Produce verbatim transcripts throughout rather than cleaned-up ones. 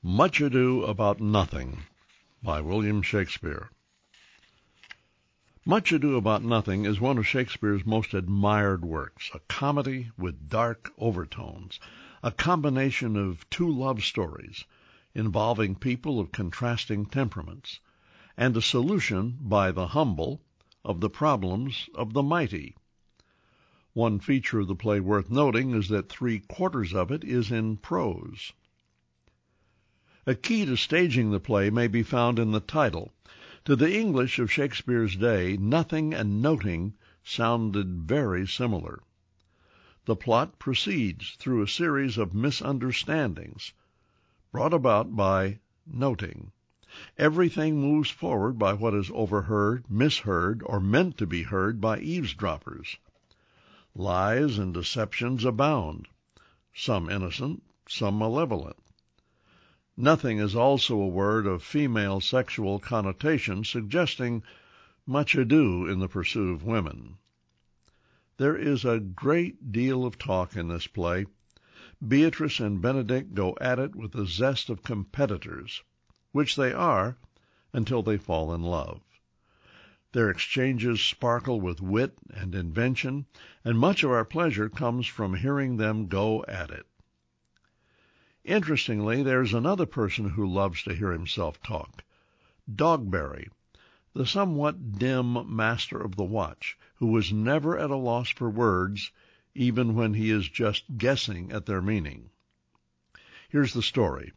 Much Ado About Nothing by William Shakespeare. Much Ado About Nothing is one of Shakespeare's most admired works, a comedy with dark overtones, a combination of two love stories involving people of contrasting temperaments, and a solution by the humble of the problems of the mighty. One feature of the play worth noting is that three-quarters of it is in prose. A key to staging the play may be found in the title. To the English of Shakespeare's day, nothing and noting sounded very similar. The plot proceeds through a series of misunderstandings brought about by noting. Everything moves forward by what is overheard, misheard, or meant to be heard by eavesdroppers. Lies and deceptions abound, some innocent, some malevolent. Nothing is also a word of female sexual connotation, suggesting much ado in the pursuit of women. There is a great deal of talk in this play. Beatrice and Benedick go at it with the zest of competitors, which they are until they fall in love. Their exchanges sparkle with wit and invention, and much of our pleasure comes from hearing them go at it. Interestingly, there is another person who loves to hear himself talk, Dogberry, the somewhat dim master of the watch, who was never at a loss for words, even when he is just guessing at their meaning. Here's the story.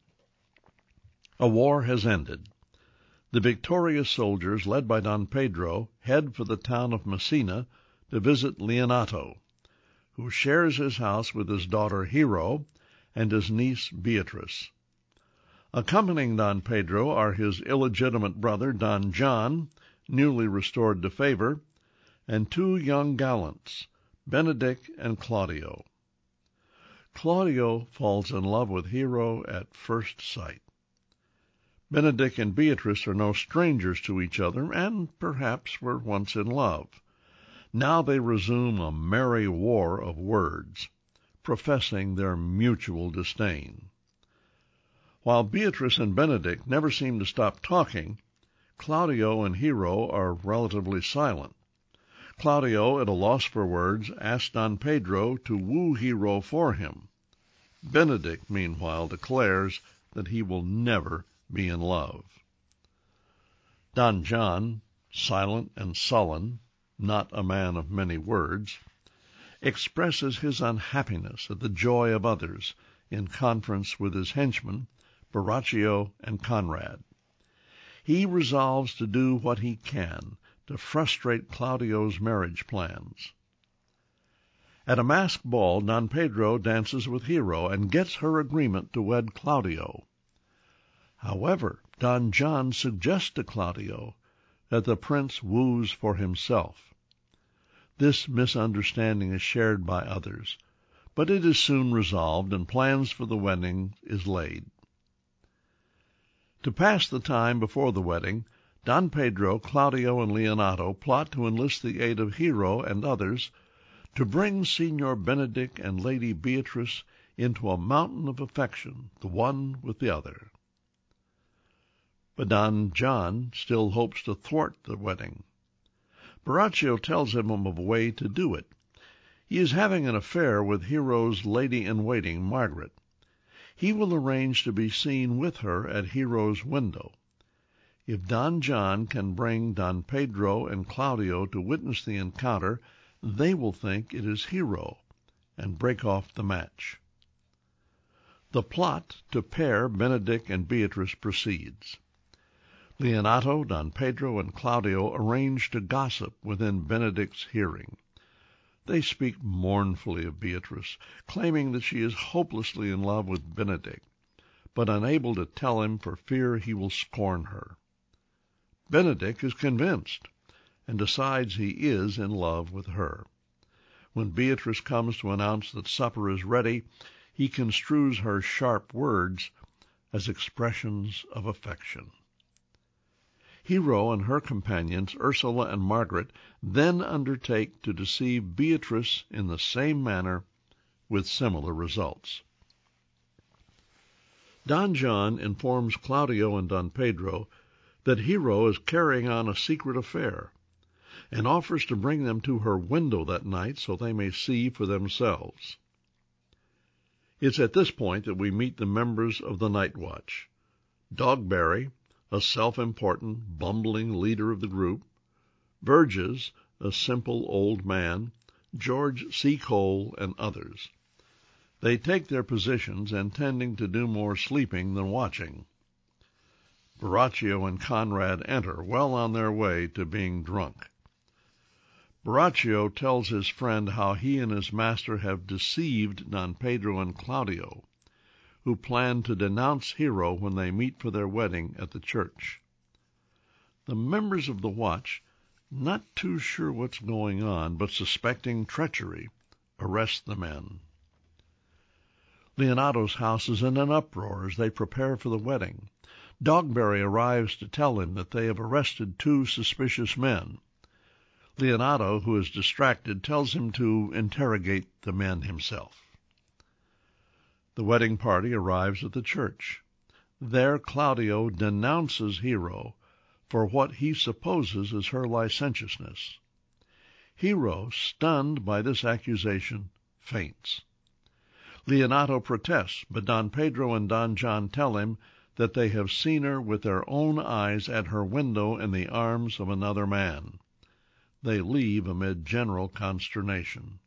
A war has ended. The victorious soldiers, led by Don Pedro, head for the town of Messina to visit Leonato, who shares his house with his daughter Hero and his niece Beatrice. Accompanying Don Pedro are his illegitimate brother Don John, newly restored to favor, and two young gallants, Benedick and Claudio. Claudio falls in love with Hero at first sight. Benedick and Beatrice are no strangers to each other, and perhaps were once in love. Now they resume a merry war of words, professing their mutual disdain. While Beatrice and Benedick never seem to stop talking, Claudio and Hero are relatively silent. Claudio, at a loss for words, asks Don Pedro to woo Hero for him. Benedick, meanwhile, declares that he will never be in love. Don John, silent and sullen, not a man of many words, expresses his unhappiness at the joy of others in conference with his henchmen, Borachio and Conrad. He resolves to do what he can to frustrate Claudio's marriage plans. At a masked ball, Don Pedro dances with Hero and gets her agreement to wed Claudio. However, Don John suggests to Claudio that the prince woos for himself. This misunderstanding is shared by others, but it is soon resolved, and plans for the wedding is laid. To pass the time before the wedding, Don Pedro, Claudio, and Leonato plot to enlist the aid of Hero and others to bring Signor Benedick and Lady Beatrice into a mountain of affection, the one with the other. But Don John still hopes to thwart the wedding. Borachio tells him of a way to do it. He is having an affair with Hero's lady-in-waiting, Margaret. He will arrange to be seen with her at Hero's window. If Don John can bring Don Pedro and Claudio to witness the encounter, they will think it is Hero and break off the match. The plot to pair Benedick and Beatrice proceeds. Leonato, Don Pedro, and Claudio arrange to gossip within Benedick's hearing. They speak mournfully of Beatrice, claiming that she is hopelessly in love with Benedick, but unable to tell him for fear he will scorn her. Benedick is convinced, and decides he is in love with her. When Beatrice comes to announce that supper is ready, he construes her sharp words as expressions of affection. Hero and her companions, Ursula and Margaret, then undertake to deceive Beatrice in the same manner with similar results. Don John informs Claudio and Don Pedro that Hero is carrying on a secret affair, and offers to bring them to her window that night so they may see for themselves. It's at this point that we meet the members of the Night Watch. Dogberry, a self-important, bumbling leader of the group, Burgess, a simple old man, George C. Cole, and others. They take their positions, intending to do more sleeping than watching. Borachio and Conrad enter, well on their way to being drunk. Borachio tells his friend how he and his master have deceived Don Pedro and Claudio, who plan to denounce Hero when they meet for their wedding at the church. The members of the watch, not too sure what's going on, but suspecting treachery, arrest the men. Leonato's house is in an uproar as they prepare for the wedding. Dogberry arrives to tell him that they have arrested two suspicious men. Leonato, who is distracted, tells him to interrogate the men himself. The wedding party arrives at the church. There Claudio denounces Hero for what he supposes is her licentiousness. Hero, stunned by this accusation, faints. Leonato protests, but Don Pedro and Don John tell him that they have seen her with their own eyes at her window in the arms of another man. They leave amid general consternation.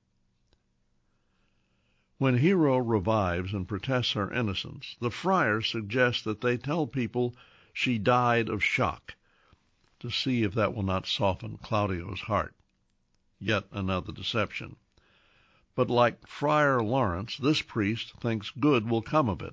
When Hero revives and protests her innocence, the friar suggests that they tell people she died of shock, to see if that will not soften Claudio's heart. Yet another deception. But like Friar Lawrence, this priest thinks good will come of it.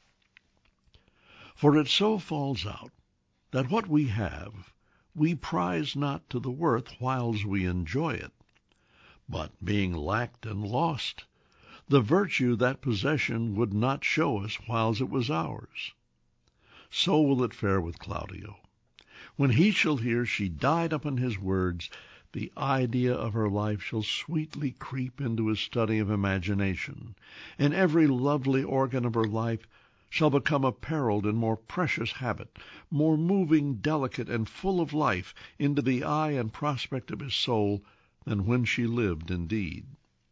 For it so falls out that what we have we prize not to the worth whiles we enjoy it, but being lacked and lost, the virtue that possession would not show us whiles it was ours. So will it fare with Claudio. When he shall hear she died upon his words, the idea of her life shall sweetly creep into his study of imagination, and every lovely organ of her life shall become apparelled in more precious habit, more moving, delicate, and full of life into the eye and prospect of his soul than when she lived indeed.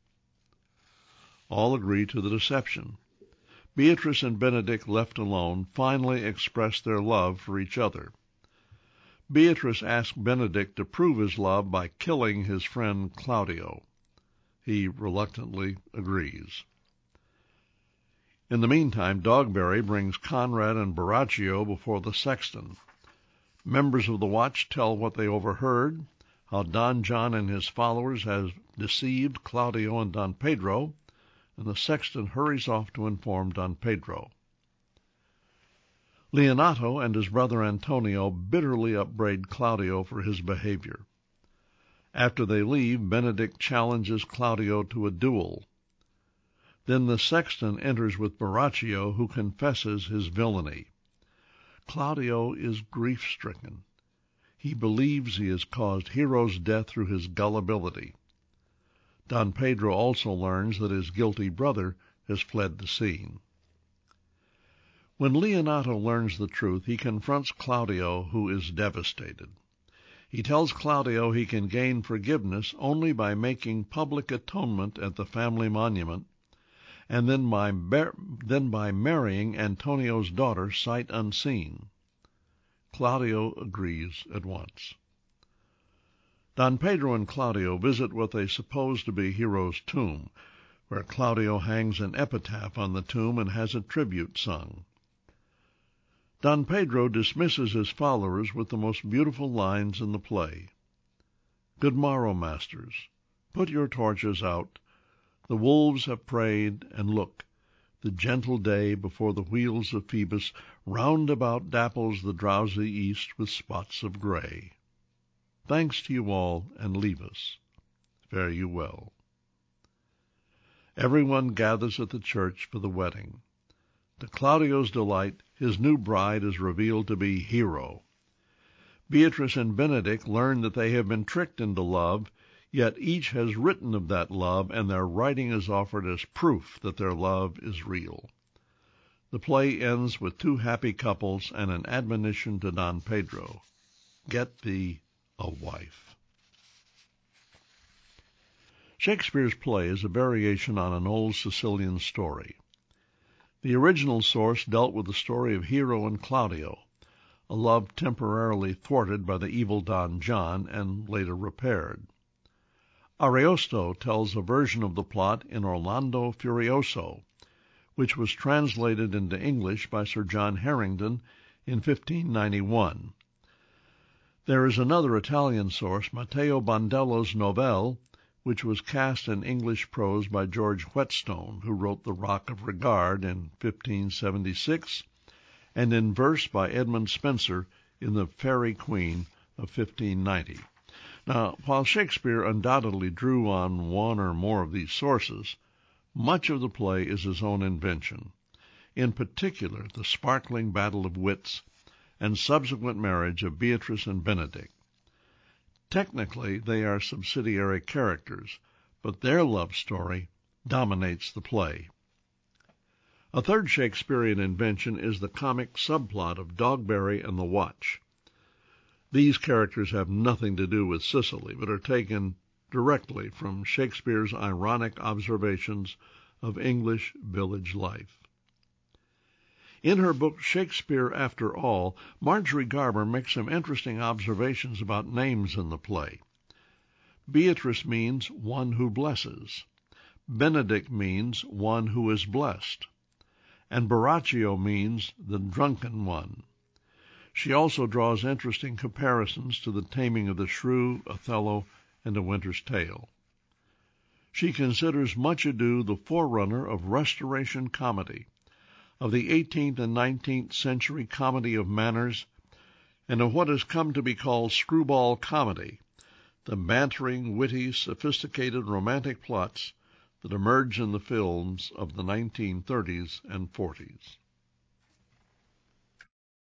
All agree to the deception. Beatrice and Benedict, left alone, finally express their love for each other. Beatrice asks Benedict to prove his love by killing his friend Claudio. He reluctantly agrees. In the meantime, Dogberry brings Conrad and Borachio before the sexton. Members of the watch tell what they overheard, how Don John and his followers have deceived Claudio and Don Pedro, and the sexton hurries off to inform Don Pedro. Leonato and his brother Antonio bitterly upbraid Claudio for his behavior. After they leave, Benedict challenges Claudio to a duel. Then the sexton enters with Borachio, who confesses his villainy. Claudio is grief-stricken. He believes he has caused Hero's death through his gullibility. Don Pedro also learns that his guilty brother has fled the scene. When Leonato learns the truth, he confronts Claudio, who is devastated. He tells Claudio he can gain forgiveness only by making public atonement at the family monument, and then by, bar- then by marrying Antonio's daughter sight unseen. Claudio agrees at once. Don Pedro and Claudio visit what they suppose to be Hero's tomb, where Claudio hangs an epitaph on the tomb and has a tribute sung. Don Pedro dismisses his followers with the most beautiful lines in the play. Good morrow, masters. Put your torches out. The wolves have prayed, and look, the gentle day before the wheels of Phoebus round about dapples the drowsy east with spots of gray. Thanks to you all, and leave us. Fare you well. Everyone gathers at the church for the wedding. To Claudio's delight, his new bride is revealed to be Hero. Beatrice and Benedict learn that they have been tricked into love, yet each has written of that love, and their writing is offered as proof that their love is real. The play ends with two happy couples and an admonition to Don Pedro: get thee a wife. Shakespeare's play is a variation on an old Sicilian story. The original source dealt with the story of Hero and Claudio, a love temporarily thwarted by the evil Don John and later repaired. Ariosto tells a version of the plot in Orlando Furioso, which was translated into English by Sir John Harington in fifteen ninety-one. There is another Italian source, Matteo Bandello's Novelle, which was cast in English prose by George Whetstone, who wrote The Rock of Regard in fifteen seventy-six, and in verse by Edmund Spenser in The Faerie Queene of fifteen ninety. Now, while Shakespeare undoubtedly drew on one or more of these sources, much of the play is his own invention, in particular the sparkling battle of wits and subsequent marriage of Beatrice and Benedick. Technically, they are subsidiary characters, but their love story dominates the play. A third Shakespearean invention is the comic subplot of Dogberry and the Watch. These characters have nothing to do with Sicily, but are taken directly from Shakespeare's ironic observations of English village life. In her book Shakespeare After All, Marjorie Garber makes some interesting observations about names in the play. Beatrice means one who blesses. Benedick means one who is blessed. And Borachio means the drunken one. She also draws interesting comparisons to the Taming of the Shrew, Othello, and A Winter's Tale. She considers Much Ado the forerunner of Restoration comedy, of the eighteenth and nineteenth century comedy of manners, and of what has come to be called screwball comedy, the bantering, witty, sophisticated romantic plots that emerged in the films of the nineteen thirties and forties.